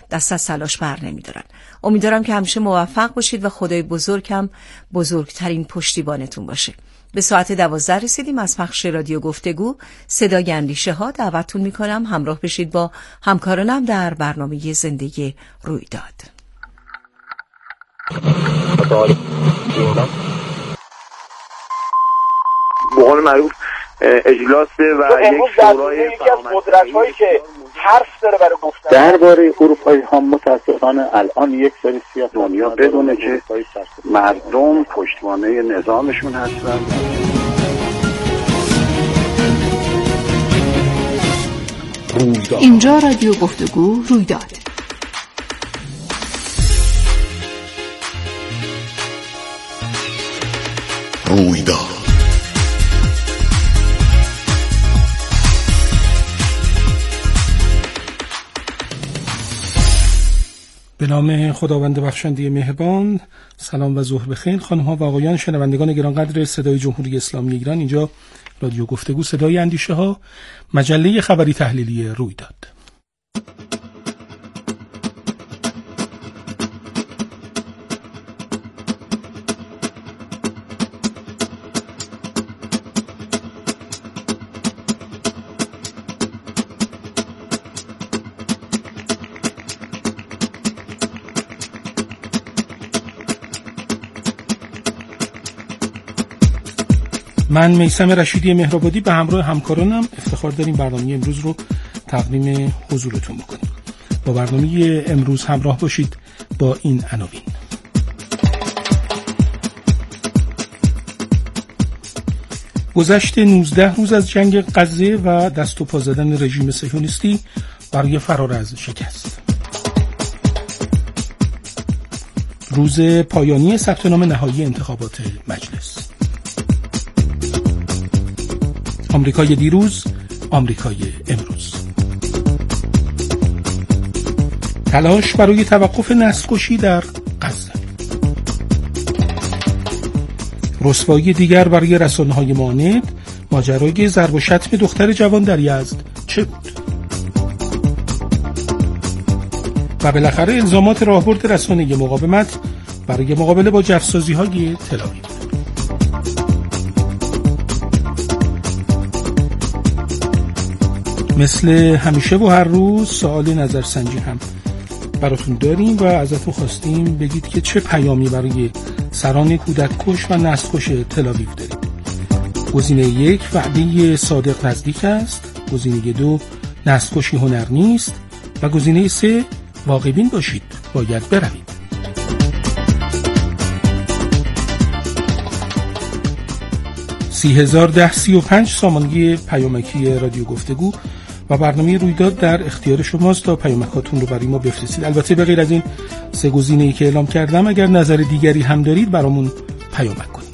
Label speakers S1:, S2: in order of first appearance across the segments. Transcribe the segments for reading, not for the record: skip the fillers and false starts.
S1: دست از تلاش بر نمی‌دارن. امیدوارم که همیشه موفق باشید و خدای بزرگم بزرگترین پشتیبانتون باشه. به ساعت 12 رسیدیم از پخش رادیو گفتگو صدای اندیشه ها. دعوتتون میکنم همراه بشید با همکارانم در برنامه زندگی رویداد.
S2: به قول معروف اجلاسه و یک شورای یکی از قدرت‌هایی که حرف داره برای گفتن
S3: درباره اروپایی ها. متاسفانه الان یک سری سیاست دنیا بدونه که مردم پشتوانه نظامشون هستن.
S1: اینجا رادیو گفتگو رویداد.
S4: به نام خداوند بخشنده مهربان. سلام و ظهر بخیر خانم‌ها و آقایان شنوندگان گرانقدر صدای جمهوری اسلامی ایران. اینجا رادیو گفتگو صدای اندیشه ها، مجله خبری تحلیلی رویداد. من میثم رشیدی مهرآبادی به همراه همکارانم افتخار داریم برنامه امروز رو تقدیم حضورتون بکنیم. با برنامه امروز همراه باشید با این عناوین. گذشت 19 روز از جنگ غزه و دست و پا زدن رژیم صهیونیستی برای فرار از شکست. روز پایانی ثبت نام نهایی انتخابات مجلس. آمریکای دیروز، آمریکای امروز. تلاش برای توقف نسل‌کشی در غزه. رسوایی دیگر برای رسانه‌های معاند، ماجرای ضرب و شتم دختر جوان در یزد چه بود؟ و بالاخره الزامات راهبرد رسانه مقاومت برای مقابله با جفسازی‌های تل‌آویو. مثل همیشه و هر روز سوال نظرسنجی هم براتون داریم و ازتون خواستیم بگید که چه پیامی برای سران کودککش و نسل‌کش تل‌آویو دارید. گزینه 1 وعده صادق نزدیک است، گزینه 2 نسل‌کشی هنر نیست و گزینه 3 واقع‌بین باشید، باید بروید. $30,035 سامانه پیامکی رادیو گفتگو و برنامه رویداد در اختیار شماست تا پیامکاتون رو برای ما بفرستید. البته به غیر از این سه گزینه‌ای که اعلام کردم، اگر نظر دیگری هم دارید برامون پیامک کنید.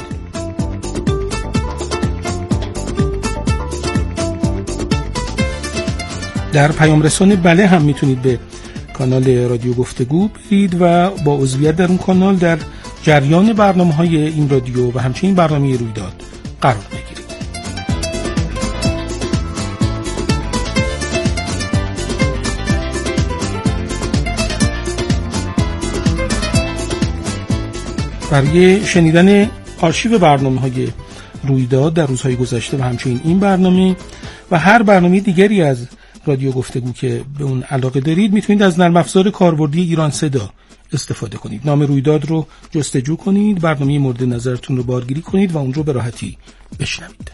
S4: در پیام رسان بله هم میتونید به کانال رادیو گفتگو برید و با عضویت در اون کانال در جریان برنامه‌های این رادیو و همچنین برنامه رویداد قرار بگیرید. برای شنیدن آرشیو برنامه‌های رویداد در روزهای گذشته و همچنین این برنامه و هر برنامه دیگری از رادیو گفتگو که به اون علاقه دارید، میتونید از نرم افزار کاربردی ایران صدا استفاده کنید. نام رویداد رو جستجو کنید، برنامه مورد نظرتون رو بارگیری کنید و اون رو به راحتی بشنوید.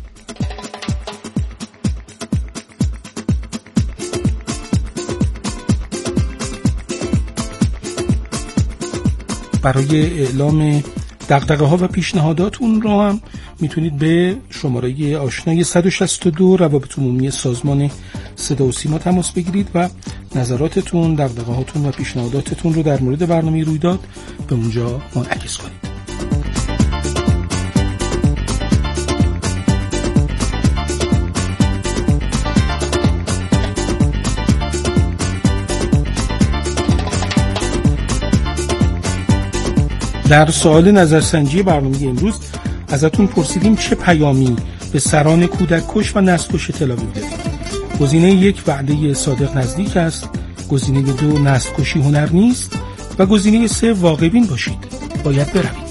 S4: برای اعلام دغدغه‌ها و پیشنهاداتون رو هم میتونید به شماره آشنای 162 روابط عمومی سازمان صدا و سیما تماس بگیرید و نظراتتون، دغدغه‌هاتون و پیشنهاداتتون رو در مورد برنامه رویداد به اونجا منعکس کنید. در سوال نظرسنجی برنامه امروز ازتون پرسیدیم چه پیامی به سران کودککش و نسل‌کش تل‌آویو دارید. گزینه 1 وعده صادق نزدیک است، گزینه 2 نسل‌کشی هنر نیست و گزینه 3 واقع‌بین باشید. باید بروید.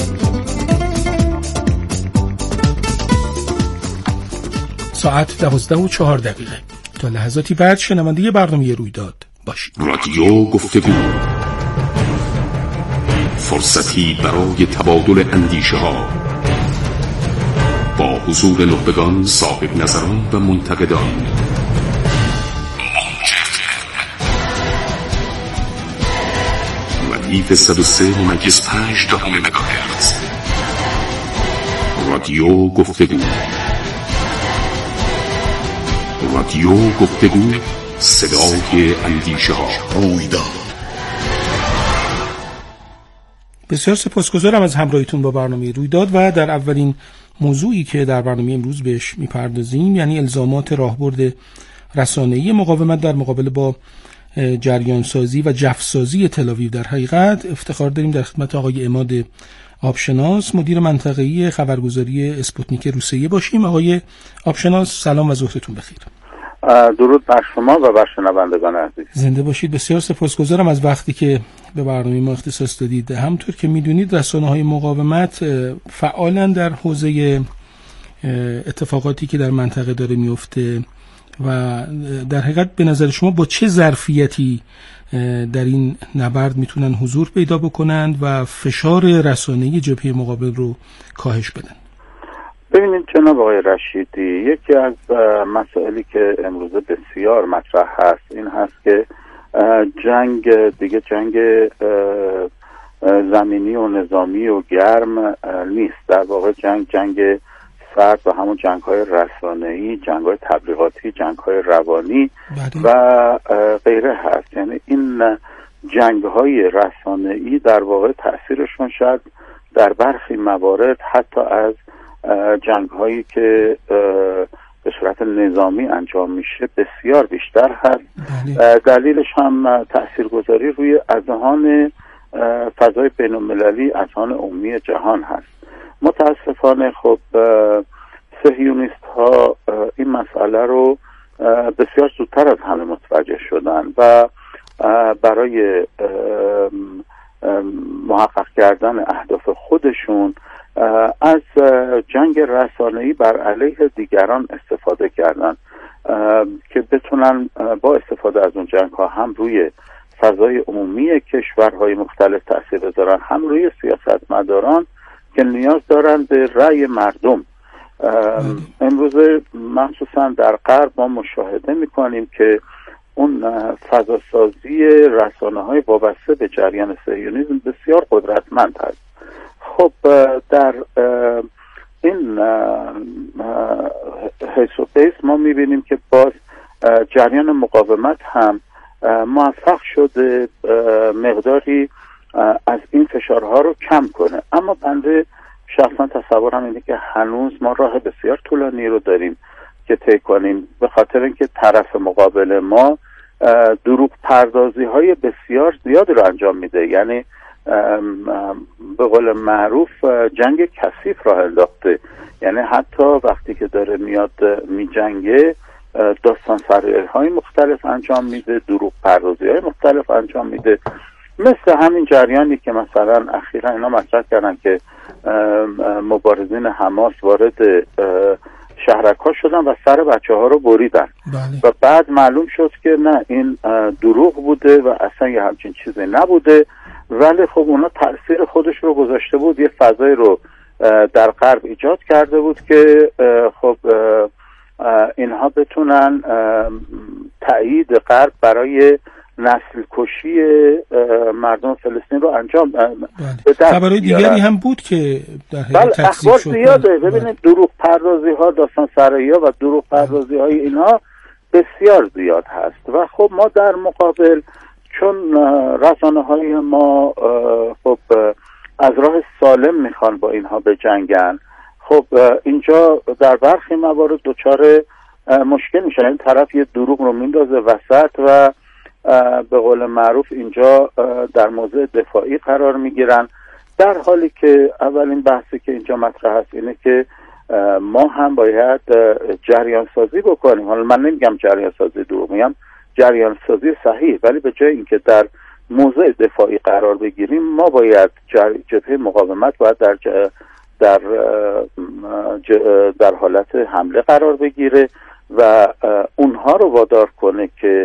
S4: ساعت 12:04 تا لحظاتی بعد شنونده برنامه رویداد باشید.
S5: رادیو گفتگو، فرصتی برای تبادل اندیشه ها با حضور نخبگان، صاحب نظران و منتقدان. ردیف 103.5 مگاهرتز. رادیو گفتگو. رادیو گفتگو، صدای اندیشه ها. رویداد.
S4: بسیار سپاسگزارم از همراهیتون با برنامه رویداد و در اولین موضوعی که در برنامه امروز بهش میپردازیم، یعنی الزامات راهبرد رسانه‌ای مقاومت در مقابله با جریانسازی و جفسازی تل‌آویو. در حقیقت افتخار داریم در خدمت آقای عماد آبشناس، مدیر منطقه‌ای خبرگزاری اسپوتنیک روسیه باشیم. آقای آبشناس، سلام و ظهرتون بخیر.
S3: درود بر شما و بر شنوندگان عزیز.
S4: زنده باشید. بسیار سپاسگزارم از وقتی که به برنامه ما اختصاص دادید. همونطور که میدونید رسانه‌های مقاومت فعالن در حوزه اتفاقاتی که در منطقه داره میفته و در حقیقت به نظر شما با چه ظرفیتی در این نبرد میتونن حضور پیدا بکنند و فشار رسانه‌ای جبهه مقابل رو کاهش بدن؟
S3: ببینید جناب آقای رشیدی، یکی از مسائلی که امروزه بسیار مطرح هست این هست که جنگ زمینی و نظامی و گرم نیست. در واقع جنگ سرد و همون جنگ‌های رسانه‌ای، جنگ‌های تبلیغاتی، جنگ‌های روانی و غیره هست. یعنی این جنگ‌های رسانه‌ای در واقع تأثیرشون شاید در برخی موارد حتی از جنگ‌هایی که به صورت نظامی انجام میشه بسیار بیشتر هست. دلیلش هم تاثیرگذاری روی اذهان فضای بین‌المللی، اذهان عمومی جهان هست. متاسفانه خب صهیونیست ها این مسئله رو بسیار زودتر از همه متوجه شدن و برای محقق کردن اهداف خودشون از جنگ رسانه‌ای بر علیه دیگران استفاده کردن که بتونن با استفاده از اون جنگ ها هم روی فضای عمومی کشورهای مختلف تأثیر بذارن، هم روی سیاستمداران که نیاز دارن به رأی مردم. امروز مخصوصا در غرب ما مشاهده میکنیم که اون فضاسازی رسانه‌های وابسته به جریان صهیونیسم بسیار قدرتمند هست. خب در این حیث و قیس ما میبینیم که باز جریان مقاومت هم موفق شده مقداری از این فشارها رو کم کنه، اما بنده شخصا تصورم اینه که هنوز ما راه بسیار طولانی رو داریم که طی کنیم، به خاطر اینکه طرف مقابل ما دروغ پردازی های بسیار زیادی رو انجام میده. یعنی به قول معروف جنگ کثیف راه انداخته. یعنی حتی وقتی که داره میاد میجنگه داستان سرایی های مختلف انجام میده، دروغ پردازی های مختلف انجام میده، مثل همین جریانی که مثلا اخیرا اینا مطرح کردن که مبارزین حماس وارد شهرک ها شدن و سر بچه ها رو بریدن. و بعد معلوم شد که نه، این دروغ بوده و اصلا یه همچین چیزی نبوده، ولی خب اونا تأثیر خودش رو گذاشته بود، یه فضای رو در غرب ایجاد کرده بود که خب اینها بتونن تأیید غرب برای نسل کشی مردم فلسطین رو انجام بده.
S4: خبرهای دیگری هم بود که در حقیقت
S3: اخبار زیاده. ببینید دروغ پردازی ها، داستان سرایی ها و دروغ پردازی های اینها بسیار زیاد هست و خب ما در مقابل چون رسانه های ما خب از راه سالم میخوان با اینها بجنگن، خب اینجا در برخی موارد دچار مشکل میشن. این طرف یه دروغ رو میندازه وسط و به قول معروف اینجا در موضع دفاعی قرار میگیرن، در حالی که اولین بحثی که اینجا مطرح هست اینه که ما هم باید جریان سازی بکنیم. حالا من نمیگم جریان سازی دروغ، میگم جریان سازی صحیح، ولی به جای اینکه در موضع دفاعی قرار بگیریم ما باید جبهه مقاومت باید در حالت حمله قرار بگیره و اونها رو وادار کنه که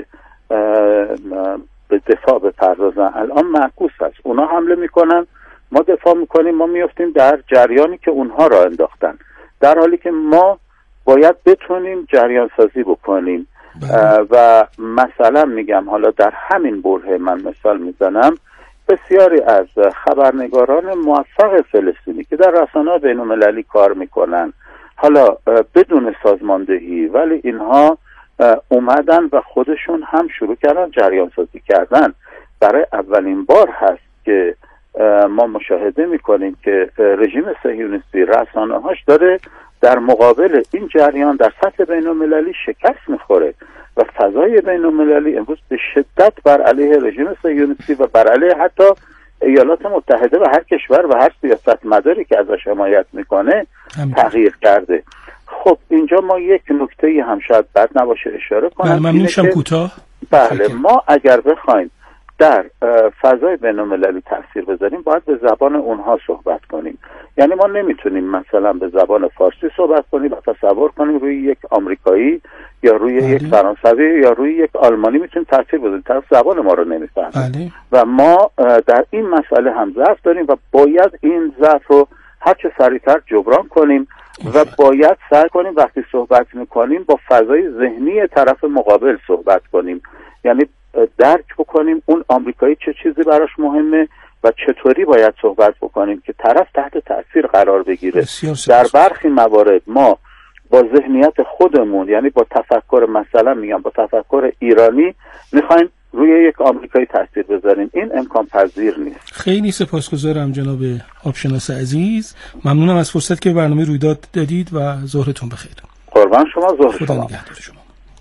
S3: به دفاع بپردازن. الان معکوس هست، اونها حمله میکنن، ما دفاع میکنیم، ما میفتیم در جریانی که اونها را انداختن، در حالی که ما باید بتونیم جریان سازی بکنیم. و مثلا میگم حالا در همین برهه من مثال میزنم، بسیاری از خبرنگاران موفق فلسطینی که در رسانه‌های بین‌المللی کار میکنن، حالا بدون سازماندهی، ولی اینها اومدن و خودشون هم شروع کردن جریان سازی کردن. برای اولین بار هست که ما مشاهده میکنیم که رژیم صهیونیستی رسانه‌هاش داره در مقابل این جریان در سطح بین‌المللی شکست میخوره و فضای بین‌المللی امروز به شدت بر علیه رژیم صهیونیستی و بر علیه حتی ایالات متحده و هر کشور و هر سیاستمداری که ازش حمایت میکنه تغییر کرده. خب اینجا ما یک نکته هم شاید بد نباشه اشاره کنم. بله، ما اگر بخوایم در فضای بین‌المللی تاثیر بذاریم باید به زبان اونها صحبت کنیم. یعنی ما نمیتونیم مثلا به زبان فارسی صحبت کنیم و تصور کنیم روی یک آمریکایی یا روی یک فرانسوی یا روی یک آلمانی میتونیم تاثیر بذاریم، طرف زبان ما رو نمیفهمه. و ما در این مسئله هم ضعف داریم و باید این ضعف رو هرچه سریعتر جبران کنیم و باید سعی کنیم وقتی صحبت میکنیم با فضای ذهنی طرف مقابل صحبت کنیم، یعنی درک بکنیم اون آمریکایی چه چیزی براش مهمه و چطوری باید صحبت بکنیم که طرف تحت تأثیر قرار بگیره. در برخی موارد ما با ذهنیت خودمون، یعنی با تفکر، مثلا میگم با تفکر ایرانی، میخوایم روی یک آمریکایی تاثیر بذاریم. این امکان پذیر نیست.
S4: خیلی سپاسگزارم جناب آبشناس عزیز، ممنونم از فرصت که برنامه رویداد دادید و ظهرتون بخیر.
S3: قربان شما، ظهر
S4: خدا نگهدار شما.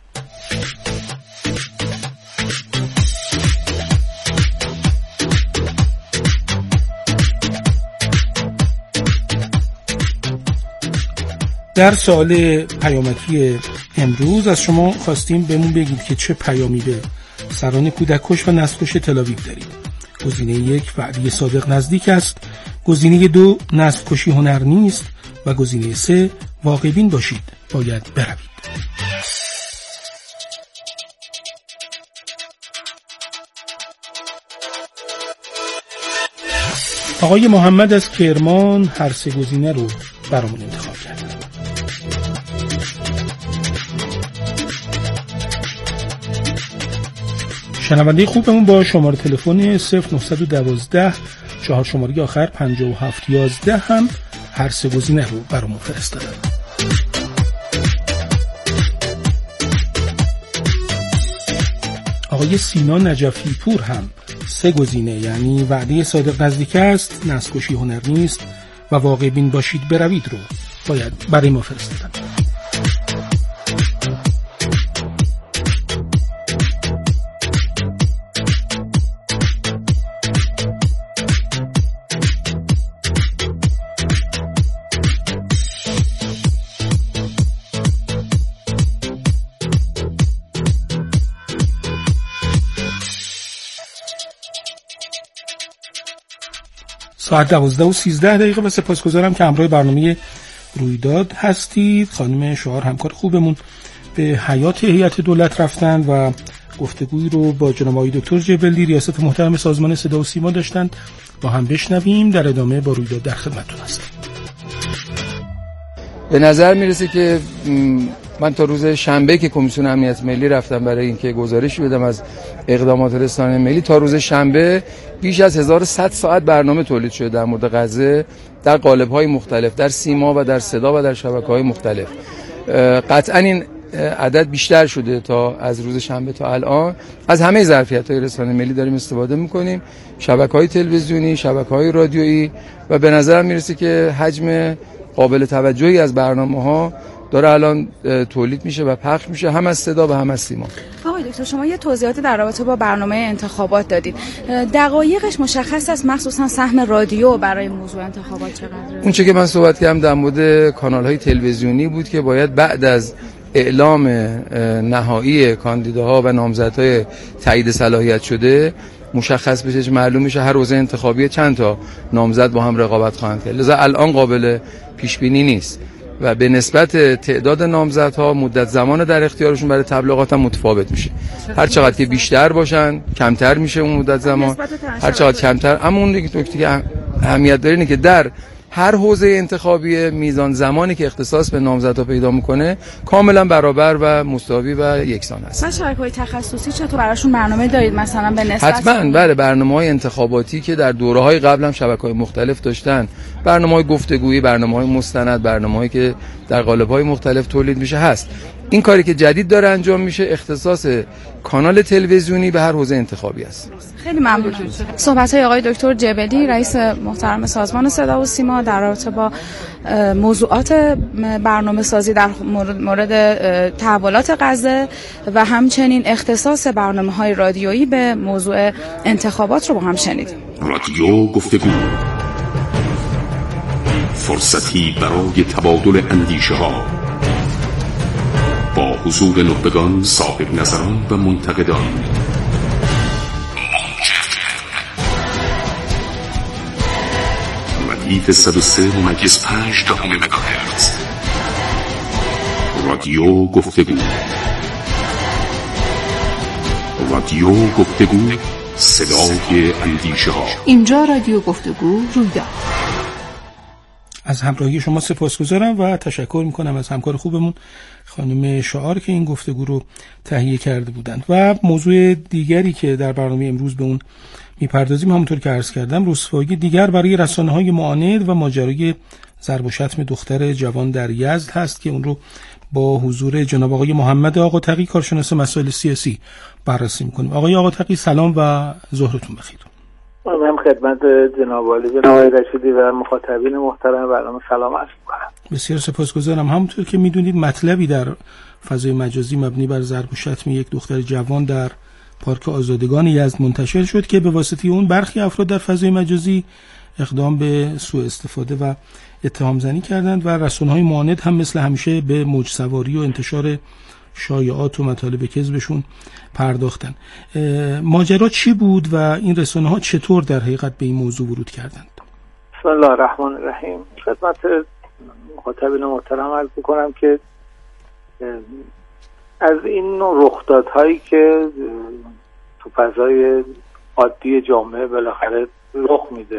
S4: در سوال پیامکی امروز از شما خواستیم بهمون بگید که چه پیامی به سران کودککش و نسل‌کش تل‌آویو دارید. گزینه 1 وعده صادق نزدیک است، گزینه 2 نسل‌کشی هنر نیست و گزینه 3 واقع بین باشید، باید بروید. آقای محمد از کرمان هر سه گزینه رو برامون انتخاب کردن. شنونده خوبمون با شماره تلفن 0912 4 شماره آخر 5711 هم هر سه گزینه رو برامون فرستادن. آقای سینا نجفی پور هم سه گزینه، یعنی وعده صادق نزدیک است، نسل‌کشی هنر نیست و واقع بین باشید بروید رو باید برای ما فرستادن. ساعت 12:13 و سپاسگزارم که همراه برنامه رویداد هستید. خانم شعار همکار خوبمون به حیات هیئت دولت رفتن و گفتگوی رو با جناب آقای دکتر جبلی ریاست محترم سازمان صدا و سیما داشتند. با هم بشنویم، در ادامه با رویداد در خدمتتون هستیم.
S6: به نظر میرسه که من تا روز شنبه که کمیسیون امنیت ملی رفتم برای اینکه گزارشی بدم از اقدامات رسانه ملی، تا روز شنبه بیش از 1100 ساعت برنامه تولید شده در مورد غزه در قالب‌های مختلف، در سیما و در صدا و در شبکه‌های مختلف. قطعاً این عدد بیشتر شده تا از روز شنبه تا الان. از همه ظرفیت‌های رسانه ملی داریم استفاده می‌کنیم، شبکه‌های تلویزیونی، شبکه‌های رادیویی، و به نظر میرسه که حجم قابل توجهی از برنامه‌ها داره الان تولید میشه و پخش میشه، هم از صدا و هم از سیما.
S7: آقای دکتر، شما یه توضیحاتی در رابطه با برنامه انتخابات دادید، دقایقش مشخص است، مخصوصا سهم رادیو برای موضوع انتخابات چقدره؟
S6: اون چه که من صحبت کردم در مورد کانال‌های تلویزیونی بود که باید بعد از اعلام نهایی کاندیداها و نامزدهای تایید صلاحیت شده مشخص بشه، معلوم میشه هر حوزه انتخابی چند تا نامزد با هم رقابت خواهند کرد. لذا الان قابل پیش بینی نیست و به نسبت تعداد نامزدها مدت زمان در اختیارشون برای تبلیغات هم متفاوت میشه. هر چقدر که بیشتر باشن کمتر میشه اون مدت زمان، هر چقدر کمتر. اما اون نکته که اهمیت داره اینه که در هر حوزه انتخابی میزان زمانی که اختصاص به نامزدها پیدا میکنه کاملا برابر و مساوی و یکسان هست.
S7: شبکه‌های تخصصی چطور براشون برنامه دارید مثلا به نسبت؟
S6: حتما بله، برنامه‌های انتخاباتی که در دوره‌های قبل هم شبکه‌های مختلف داشتن، برنامه‌های گفتگویی، برنامه‌های مستند، برنامه‌هایی که در قالب‌های مختلف تولید میشه هست. این کاری که جدید داره انجام میشه اختصاص کانال تلویزیونی به هر حوزه انتخابی است.
S7: خیلی ممنونم. صحبت‌های آقای دکتر جبلی رئیس محترم سازمان صدا و سیما در رابطه با موضوعات برنامه‌سازی در مورد تحولات غزه و همچنین اختصاص برنامه‌های رادیویی به موضوع انتخابات رو با هم شنیدیم.
S5: رادیو گفتگو، فرصتی برای تبادل اندیشه‌ها با حضور نخبگان، صاحب نظران و منتقدان. ردیف 103.5 مگاهرتز. رادیو گفتگو، رادیو گفتگو، صدای اندیشه ها.
S1: اینجا رادیو گفتگو رویداد.
S4: از همراهی شما سپاسگزارم و تشکر میکنم از همکار خوبمون خانم شعار که این گفتگو رو تهیه کرده بودند. و موضوع دیگری که در برنامه امروز به اون میپردازیم همونطور که عرض کردم رسوایی دیگر برای رسانه‌های معاند و ماجرای ضرب و شتم دختر جوان در یزد هست که اون رو با حضور جناب آقای محمد آقاتقی کارشناس مسائل سیاسی بررسی میکنیم. آقای آقاتقی سلام و ظهرتون بخیر.
S8: من خدمت جناب عالی جناب رشیدی و مخاطبین محترم برنامه سلام عرض می‌کنم.
S4: بسیار سپاسگزارم. همونطور که میدونید مطلبی در فضای مجازی مبنی بر ضرب و شتم یک دختر جوان در پارک آزادگان یزد منتشر شد که به واسطه اون برخی افراد در فضای مجازی اقدام به سوء استفاده و اتهام زنی کردند و رسانه‌های معاند هم مثل همیشه به موج سواری و انتشار شایعات و مطالب کذبشون پرداختن. ماجرا چی بود و این رسانه‌ها چطور در حقیقت به این موضوع ورود کردند؟
S8: بسم الله الرحمن الرحیم. خدمت مخاطبین محترم عرض می‌کنم که از این نوع رخدادهایی که تو فضای عادی جامعه بالاخره رخ میده،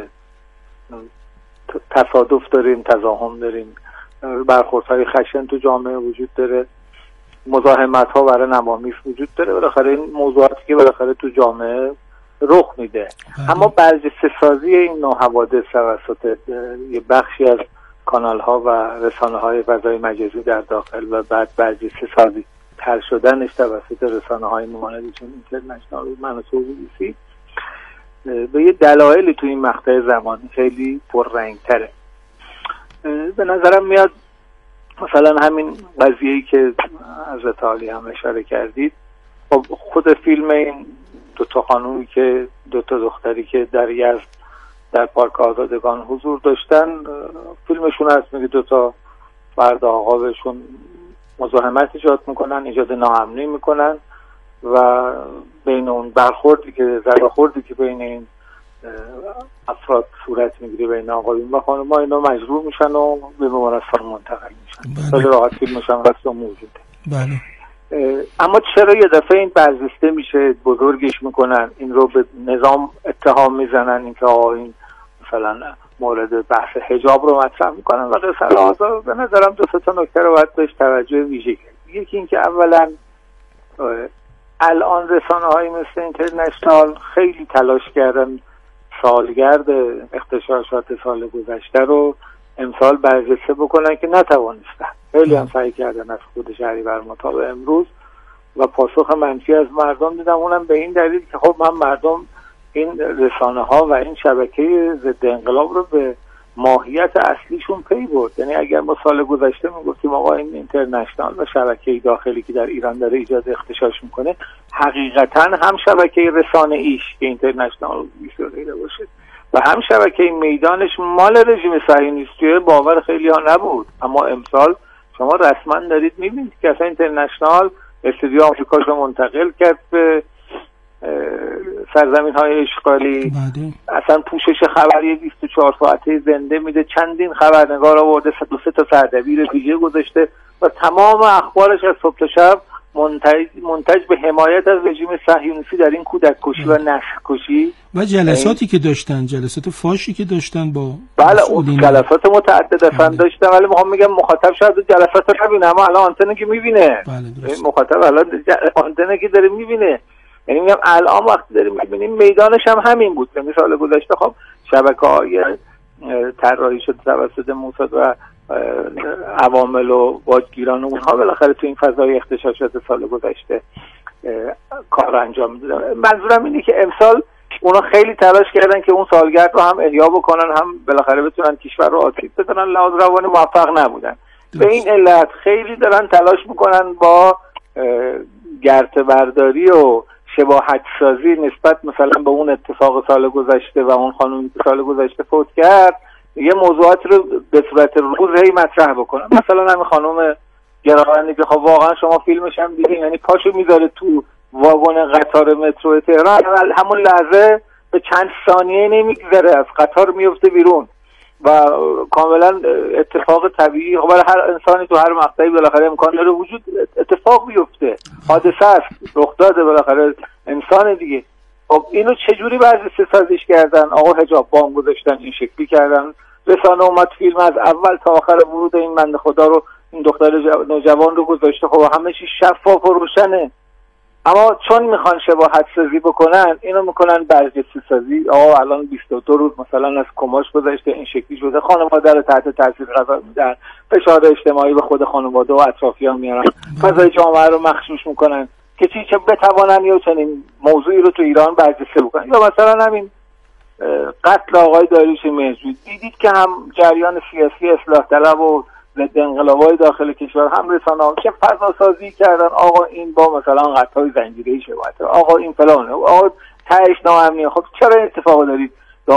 S8: تصادف داریم، تزاحم داریم، برخوردهای خشن تو جامعه وجود داره، مزاحمت ها برای نمامیس وجود داره، بالاخره این موضوعاتی که بالاخره تو جامعه رخ میده. اما برجسته سازی این نوع حوادث توسط یه بخشی از کانال ها و رسانه های فضای مجازی در داخل و بعد برجسته سازی تر شدنش توسط رسانه های مانند چون اینترنشنال و منصور BBC به یه دلایلی تو این مقطع زمانی خیلی پررنگ تره. به نظرم میاد مثلا همین قضیه‌ای که حضرت عالی هم اشاره کردید، خب خود فیلم این دوتا خانومی که دوتا دختری که در یزد در پارک آزادگان حضور داشتن، فیلمشون هست میگه دوتا فرد آقا بهشون مزاحمت ایجاد میکنن، ایجاد ناامنی میکنن و بین اون برخوردی که ضربه‌خوردی که بین این افراد صورت میگیره بین آقایون و خانم‌ها، اینا مجبور میشن و به بیمارستان منتقل میشن. خیلی راحت فیلمش هم هست و موجوده.
S4: بله.
S8: اما چرا یه دفعه این برجسته میشه، بزرگش میکنن، این رو به نظام اتهام میزنن، اینکه آقا این مثلا مورد بحث حجاب رو مطرح میکنن و قصه هازا. به نظرم دو تا نکته رو باید بهش توجه ویژه کرد. یکی این که اولا الان رسانه‌های مثل اینترنشنال خیلی تلاش کردن سالگرد اغتشاشات سال گذشته رو امسال برجسته بکنن که نتوانستن. خیلی هم سعی کردن از خود شهریور تا به امروز و پاسخ منفی از مردم دیدم، اونم به این دلیل که خب من مردم این رسانه‌ها و این شبکه ضد انقلاب رو به ماهیت اصلیشون پی برد. یعنی اگر ما سال گذشته میگفتیم آقا این اینترنشنال و شبکه داخلی که در ایران داره ایجاد اغتشاش میکنه، حقیقتا هم شبکه رسانه ایش که اینترنشنال غیره باشه و هم شبکه میدانش مال رژیم صهیونیستی باور خیلی ها نبود. اما امسال شما رسما دارید میبینید که اصلا اینترنشنال استودیو آمریکا رو منتقل کرد به سرزمین های اشغالی. اصلا پوشش خبری 24 ساعته زنده میده، چندین خبرنگار آورده، 2-3 تا سردبیر ویژه گذاشته و تمام اخبارش از صبح تا شب منتج به حمایت از رژیم صهیونیستی در این کودک کشی و نسل کشی
S4: و جلساتی که داشتن، جلسات فاشی که داشتن با
S8: بله اون جلسات متعدد اصلا داشتن، ولی میخوام میگم مخاطب شاید جلسات رو نبینه اما الان آنتنه که میبینه. مخاطب الان آنتنه که داره میبینه، یعنی میگم الان وقتی داریم میبینیم میدانش هم همین بود. یعنی سال گذشته خب شبکه‌های طراحی شده توسط موساد و عوامل و واجگیران و اونها بالاخره تو این فضای اغتشاشات سال گذشته کار انجام میدادن. منظورم اینه که امسال اونا خیلی تلاش کردن که اون سالگرد رو هم احیا بکنن، هم بالاخره بتونن کشور رو آسیب بزنن، لحاظ روانی موفق نبودن. به این علت خیلی دارن تلاش میکنن با گرته برداری و شباهت سازی نسبت مثلا به اون اتفاق سال گذشته و اون خانومی که سال گذشته فوت کرد یه موضوعات رو به صورت روز هی مطرح بکنن. مثلا همین خانم گراوندی که خب واقعا شما فیلمش هم دیدین، یعنی پاشو میذاره تو واگن قطار مترو تهران، همون لحظه به چند ثانیه نمیگذره از قطار میفته بیرون و کاملا اتفاق طبیعی. خب برای هر انسانی تو هر مقطعی بالاخره امکان داره وجود اتفاق بیفته، حادثه است، رخ داده، بالاخره انسان دیگه. خب اینو چجوری بررسی سازیش کردن؟ آقا حجاب بام گذاشتن، این شکلی کردن، رسانه اومد فیلم از اول تا آخر ورود این بنده خدا رو، این دختر نوجوان رو گذاشته. خب همه چی شفاف و روشنه، اما چون میخوان شباهت سازی بکنن اینو میکنن برجسته سازی. آقا الان 22 روز مثلا از کماش گذشته، این شکلی شده، خانواده رو تحت تاثیر قرار میدن، فشار اجتماعی به خود خانواده و اطرافیان میارن، فضای جامعه رو مخشوش میکنن که چه بتوانن یا چنین موضوعی رو تو ایران برجسته بکنن. یا مثلا همین قتل آقای داریوش مهرجویی، دیدید که هم جریان سیاسی اصلاح طلب و ضد انقلاب‌های داخل کشور، هم رسانه‌ها که فضا سازی کردن آقا این با مثلا قتل‌های زنجیره‌ای شباهت، آقا این فلانه، آقا تهش ناامنیه. خب چرا اتفاق دارید؟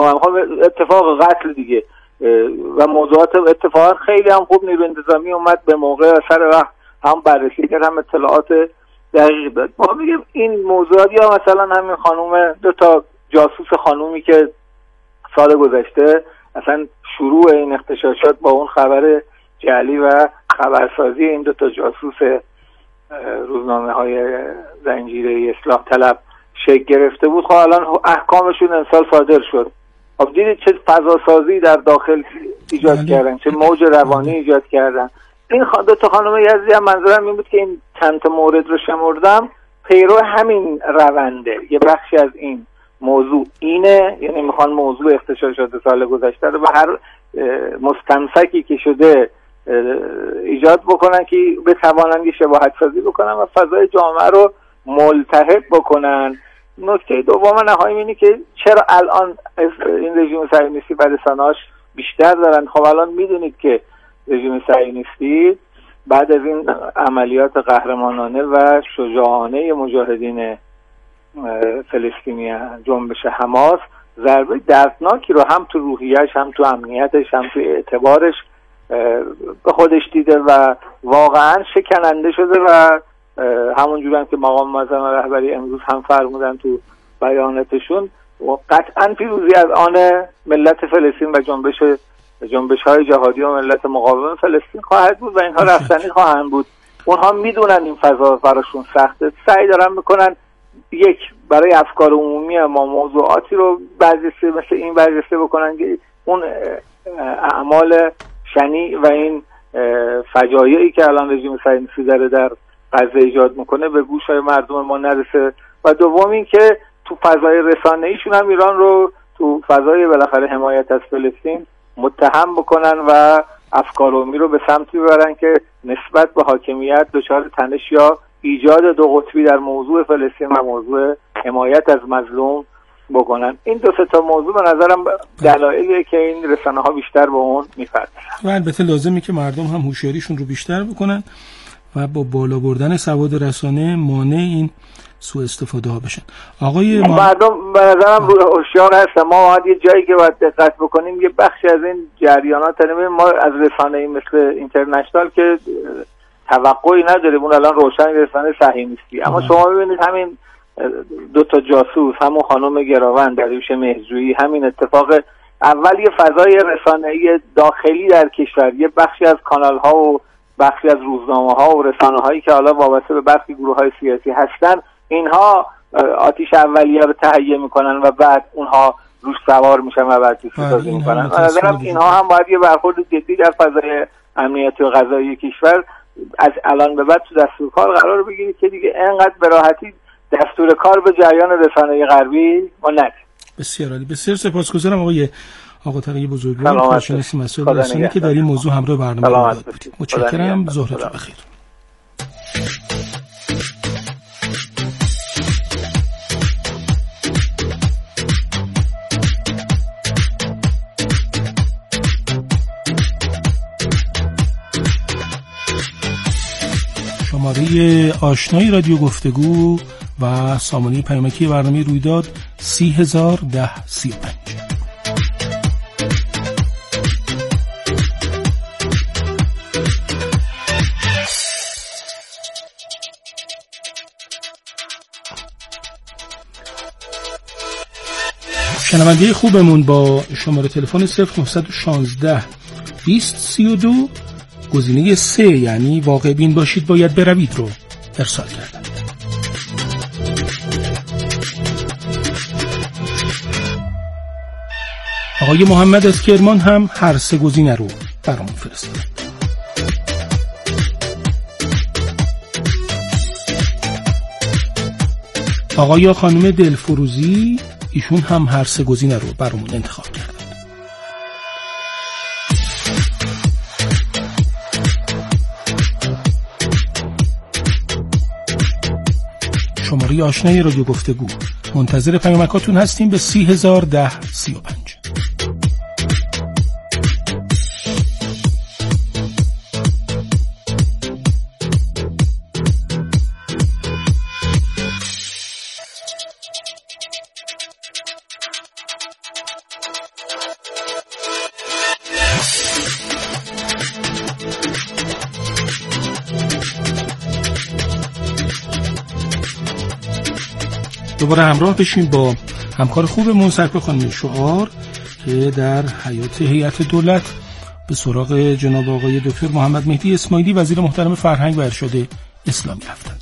S8: اتفاق قتل دیگه و موضوعات اتفاقات خیلی هم خوب نیروی انتظامی اومد به موقع سر وقت هم بررسی کرد، هم اطلاعات دقیق داد. ما میگیم این موضوعات، یا مثلا همین خانم 2 تا جاسوس خانومی که سال گذشته اصلا شروع این اغتشاشات با اون خبر جعلی و خبرسازی این 2 تا جاسوس روزنامه‌های زنجیره اصلاح طلب شکل گرفته بود. خب الان احکامشون امسال صادر شد. خب دیدید چه فضاسازی در داخل ایجاد کردن، چه موج روانی ایجاد کردن. این 2 تا خانم یزدی هم منظورم این بود که این چند تا مورد رو شمردم پیرو همین رونده. یه بخشی از این موضوع اینه، یعنی میخوان موضوع اغتشاشات سال گذشته رو به هر مستمسکی که شده ایجاد بکنن که بتوانن یه شباهت سازی بکنن و فضای جامعه رو ملتهب بکنن. نکته دوم نهایی اینه که چرا الان این رژیم صهیونیستی و رسانه‌هاش بیشتر دارن. خب الان میدونید که رژیم صهیونیستی بعد از این عملیات قهرمانانه و شجاعانه مجاهدین فلسطینیان جنبش حماس ضربه دردناکی رو هم تو روحیه‌اش، هم تو امنیتش، هم تو اعتبارش به خودش دیده و واقعا شکننده شده و همونجوری هم که مقام معظم رهبری امروز هم فرمودن تو بیاناتشون، قطعا پیروزی از آن ملت فلسطین و جنبش‌های جهادی و ملت مقاوم فلسطین خواهد بود و اینها رفتنی خواهند بود. اونها میدونن این فضا براشون سخته، سعی دارن میکنن یک برای افکار عمومی ما موضوعاتی رو برجسته مثل این برجسته بکنن که اون اعمال شنیع و این فجایعی که الان رژیم صهیونیستی داره در غزه ایجاد میکنه به گوش‌های مردم ما نرسه. و دوم این که تو فضای رسانه‌ایشون هم ایران رو تو فضای بالاخره حمایت از فلسطین متهم بکنن و افکار عمومی رو به سمتی ببرن که نسبت به حاکمیت دچار تنش یا ایجاد 2 قطبی در موضوع فلسطین و موضوع حمایت از مظلوم بکنن. این 2-3 تا موضوع به نظرم دلایلیه که این رسانه‌ها بیشتر به اون می‌پردازن.
S4: و البته لازمه که مردم هم هوشیاریشون رو بیشتر بکنن و با بالا بردن سواد رسانه مانع این سوء استفاده ها بشن. آقای
S8: مردم به نظرم هوشیار هستن. ما باید یه جایی که باید دقت بکنیم، یه بخشی از این جریانات ما از رسانه‌ای مثل اینترنشنال که توقعی نداریم، اون الان روشن رسانه صهیونیستی، اما شما ببینید همین دو تا جاسوس، همون خانم گراوند، دریوش مهرجویی، همین اتفاق اول یه فضای رسانه‌ای داخلی در کشور، یه بخشی از کانال‌ها و بخشی از روزنامه‌ها و رسانه‌هایی که حالا وابسته به برخی گروه‌های سیاسی هستن، اینها آتش اولیه رو تهیه میکنن و بعد اونها روش سوار میشن و بعد سازی میکنن. به نظرم اینها هم باید یه برخورد جدی در فضای امنیتی و قضایی کشور از الان به بعد تو دستور کار قرار بگیرید که دیگه انقدر به راحتی دستور کار به جریان رسانه‌ای غربی ما ندیم.
S4: بسیار عالی. بسیار سپاسگزارم آقای تقی بزرگوار، کارشناس مسائل رسانه‌ای که در این موضوع همراه برنامه بودید. متشکرم. ظهرتون بخیر. شماره آشنایی رادیو گفتگو و سامانه پیامکی برنامه رویداد 301035. شنونده خوبمون با شماره تلفن 0916 2032 گزینه 3 یعنی واقع بین باشید باید بروید رو ارسال کردن. آقای محمد از کرمان هم هر سه گزینه رو برامون فرستادن. آقای یا خانم دلفروزی ایشون هم هر سه گزینه رو برامون انتخاب کردن. شماره آشنای رادیو گفتگو، منتظر پیامکاتون هستیم به 301035. دوباره همراه بشیم با همکار خوبمون سرکار خانم شعار که در حیات هیئت دولت به سراغ جناب آقای دکتر محمد مهدی اسماعیلی وزیر محترم فرهنگ و ارشاد اسلامی رفتند.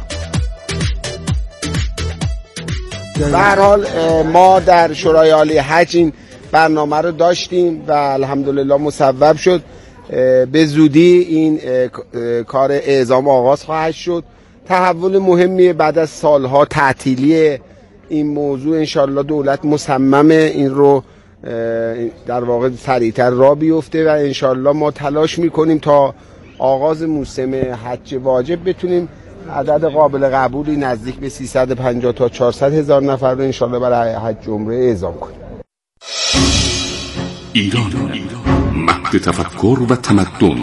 S9: به هر حال ما در شورای عالی حج این برنامه رو داشتیم و الحمدلله مصوب شد. به زودی این کار اعزام آغاز خواهد شد. تحول مهمی بعد از سالها تعطیلی این موضوع، انشالله دولت مصممه این رو در واقع سریعتر راه بیفته و انشالله ما تلاش میکنیم تا آغاز موسم حج واجب بتونیم عدد قابل قبولی نزدیک به 350 تا 400 هزار نفر رو انشالله برای حج عمره اعزام کنیم.
S5: ایران مهد تفکر و تمدن،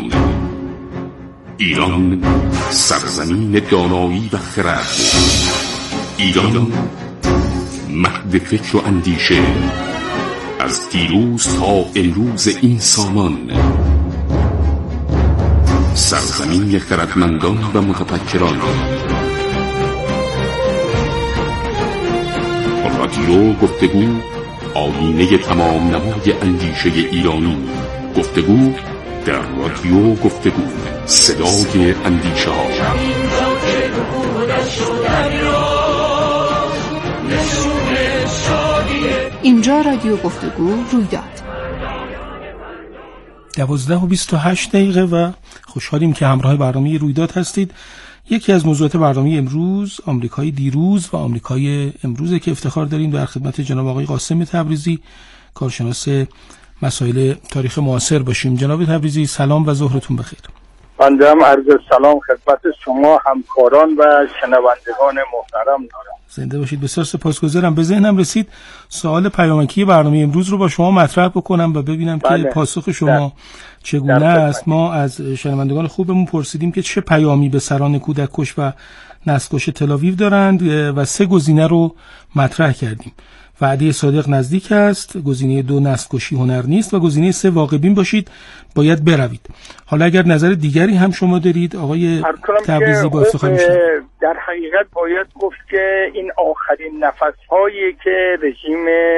S5: ایران سرزمین دانایی و خرد، ایران مهد فکر و اندیشه، از دیروز تا امروز این سامان، سرزمین خردمندان و متفکران. رادیو گفتگو، آیینه تمام نمای اندیشه ایرانی. گفتگو در رادیو گفتگو، صدای اندیشه ها.
S1: اینجا رادیو گفتگو رویداد
S4: 12:28 و خوشحالیم که همراه برنامه رویداد هستید. یکی از موضوعات برنامه امروز آمریکای دیروز و آمریکای امروزه که افتخار داریم در خدمت جناب آقای قاسم تبریزی، کارشناس مسائل تاریخ معاصر باشیم. جناب تبریزی سلام و ظهرتون بخیر.
S3: بنده هم عرض سلام خدمت شما همکاران و شنوندگان محترم دارم.
S4: زنده باشید. بسیار سپاسگزارم. به ذهنم رسید سوال پیامکی برنامه امروز رو با شما مطرح بکنم و ببینم که پاسخ شما چگونه است. ما از شنوندگان خوبمون پرسیدیم که چه پیامی به سران کودککش و نسل‌کش تل‌آویو دارند و 3 گزینه رو مطرح کردیم. وعده صادق نزدیک است، گزینه 2 نسل‌کشی هنر نیست و گزینه 3 واقع بین باشید باید بروید. حالا اگر نظر دیگری هم شما دارید آقای تبریزی با افتخار میشم.
S3: در حقیقت باید گفت که این آخرین نفس‌هایی که رژیم